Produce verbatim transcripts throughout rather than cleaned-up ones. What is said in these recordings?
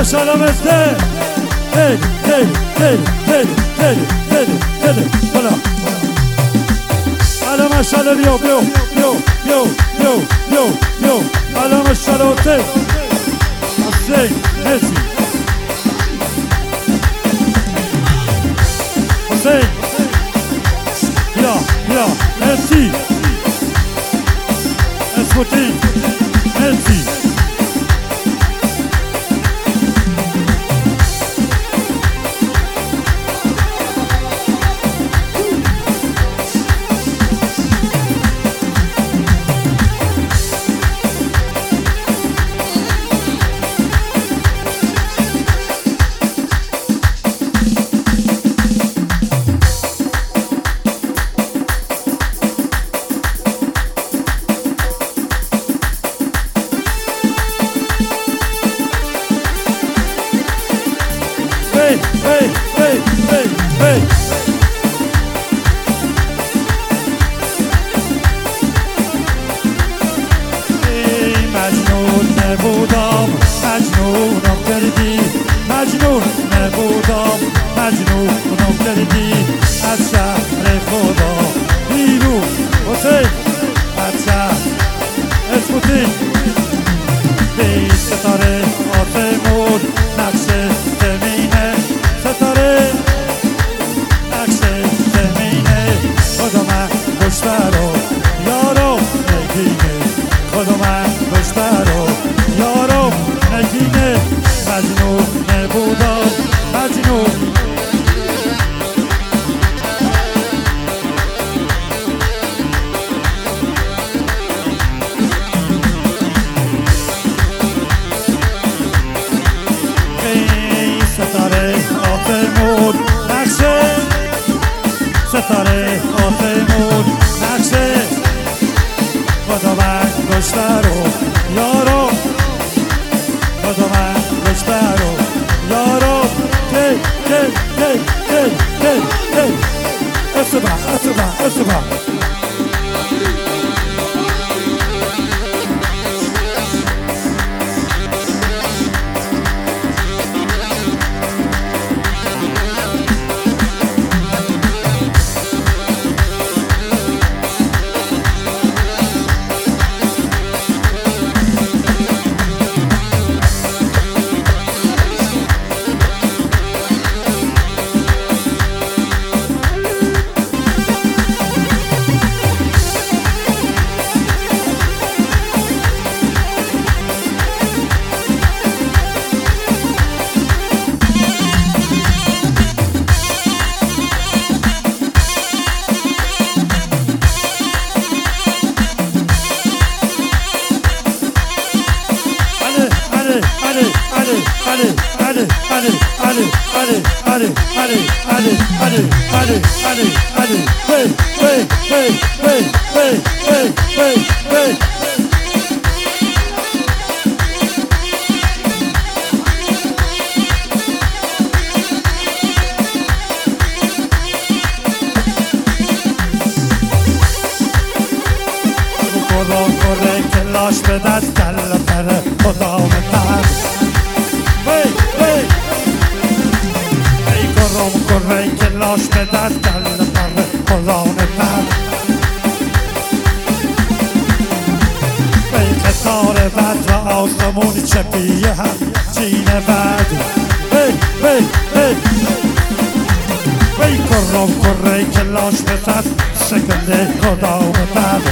سلامته هی هی هی هی هی هی هی بالا علم السلام بیو بیو بیو بیو بیو بیو بیو علم السلامته حسین مرسی حسین بیا بیا مرسی اسموتی مرسی Hey, hey, hey, hey, hey. ای مجنون نبودم مجنونم کردی مجنون نبودم مجنونم کردی از شهر خدا بیرون حسین از شهر اسموتی بی ستاره آسمون نقشه زمینه ستاره نقشه زمینه خدا من کشته رو یارو نگینه خدا من کشته رو یارو نگینه مجنون نبودم مجنون ستاره آسمون نقشه ستاره آسمون نقشه خدا من کشته رو یارو خدا من کشته رو یارو تی تی تی تی تی تی اسبا اسبا اسبا Ali, Ali, Ali, Ali, Ali, Ali, Ali, Ali, Ali, Ali, Ali, Ali, hey, hey, hey, hey, hey, hey, hey, hey. قرآن قرآن که لاش به دست کل پره خدا متر وی وی ای قرآن قرآن که لاش به دست کل پره خدا متر ای قطار بد و آسمون چپیه هم چین بد وی وی وی وی قرآن قرآن که لاش به دست سکنده خدا متر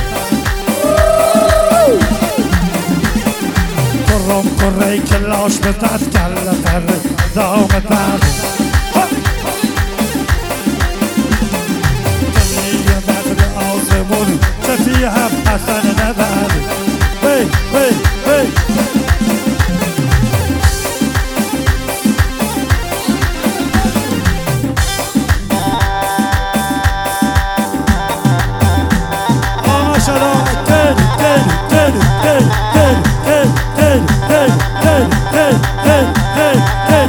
قرم قره که لاش به دست کل پر دام پر کلیه بدر آسمون چفی هم حسن نبر وی وی وی آماشالا دل دل دل دل دل دل Hey, hey, hey, hey, hey, hey, hey.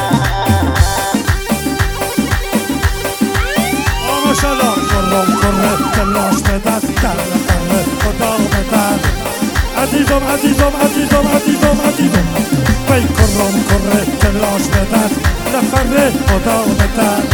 Oh, mashallah, korrom, korre, kellash be dast, kalla, kalla, khoda bedar. Azizom, azizom, azizom, azizom, azizom. Hey, korrom, korre. خدا بتر